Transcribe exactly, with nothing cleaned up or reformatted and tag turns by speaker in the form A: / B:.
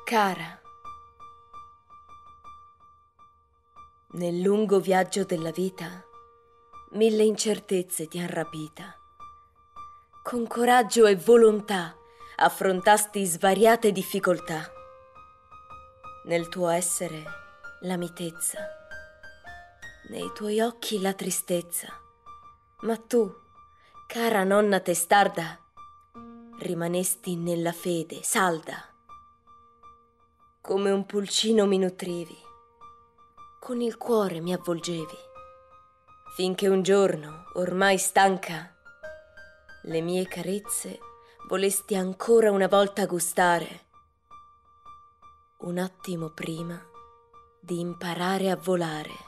A: Cara, nel lungo viaggio della vita, mille incertezze ti han rapita. Con coraggio e volontà affrontasti svariate difficoltà. Nel tuo essere la mitezza, nei tuoi occhi la tristezza. Ma tu, cara nonna testarda, rimanesti nella fede salda. Come un pulcino mi nutrivi, con il cuore mi avvolgevi, finché un giorno, ormai stanca, le mie carezze volesti ancora una volta gustare, un attimo prima di imparare a volare.